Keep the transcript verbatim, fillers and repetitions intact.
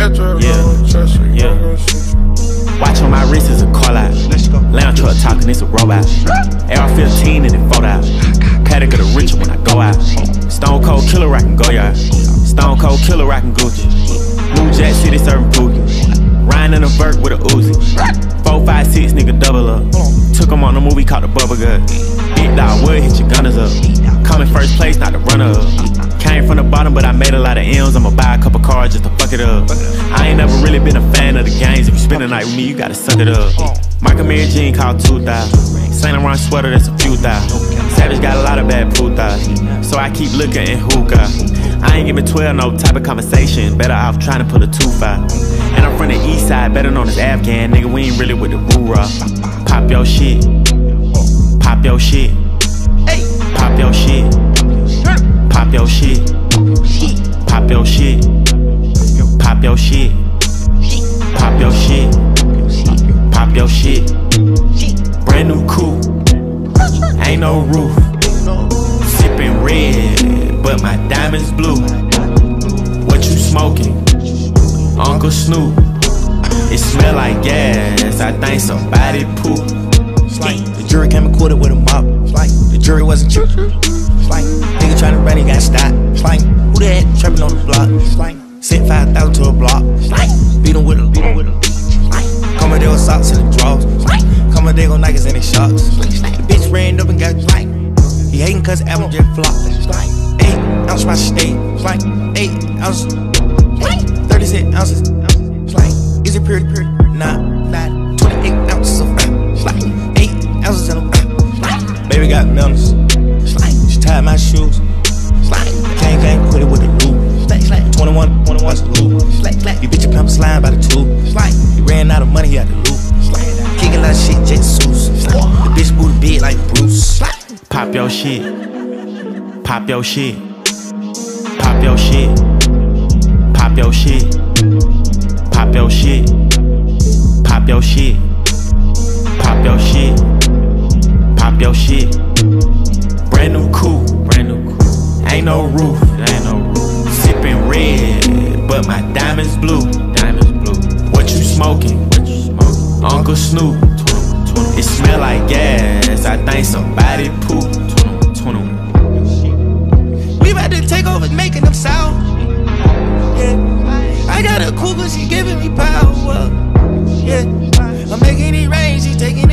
Yeah, yeah. Watch on my wrist is a call out. Lounge truck talking, it's a robot. A R fifteen and it fold out. Paddock of the rich when I go out. Stone Cold Killer rockin' Goyard. Stone Cold Killer rockin' Gucci. New Jack City serving Pookie. Ryan in a vert with a Uzi. Four, five, six, nigga double up. Took him on a movie called The Bubble Gut. Big dog would hit your gunners up. Come in first place, not the runner up. Came from the bottom, but I made a lot of M's. I'ma buy a couple cars just to fuck it up. I ain't never really been a fan of the games. If you spend the night with me, you gotta suck it up. Michael Mary Jean called two thousand. Saint Laurent sweater, that's a few thousand. Savage got a lot of bad putas, so I keep looking at hookah. I ain't giving twelve no type of conversation. Better off trying to pull a two five. And I'm from the east side, better known as Afghan. Nigga, we ain't really with the boo-rah. Pop your shit. Pop your shit. Pop your shit. Pop your shit. Pop your shit. Pop your shit. Pop your shit. Pop your shit. Brand new coupe. Ain't no roof. Sippin' red, but my diamonds blue. What you smoking? Uncle Snoop. It smell like gas. I think somebody poop. The jury came acquitted with a mop. The jury wasn't true. Nigga tryna run, he got stopped. Who that trapping on the block? Sent five thousand to a block. Beat him with a, beat him with a. Come there with socks in the drawers. Come there with Nikes in his shorts. The bitch ran up and got like. He hating cause the album just flopped. Eight ounce my steak. Eight ounces. thirty-six ounces. Is it pure? Nah, nah. twenty-eight ounces of eight ounces in a baby got melons. She tied my shoes. Can't can't quit it with the loop. twenty-one, twenty-one's the loop. You bitch your pimp slime by the two. He ran out of money, he had to loop. Kicking like shit, Jesus. The bitch booty big like Bruce. Pop your shit. Pop your shit. Pop your shit. Pop your shit. Pop your shit. Pop your shit. Pop your shit. Pop your shit. Brand new coupe. Brand new coupe. Ain't no roof. Ain't no roof. Sippin' red, but my diamonds blue. Diamonds blue. What you smoking? What you smoking? Uncle Snoop. It smell like gas. I think somebody poop. We about to take over making them sound. Yeah. I got a cougar, she giving me power. Yeah. I'm making it rain, she taking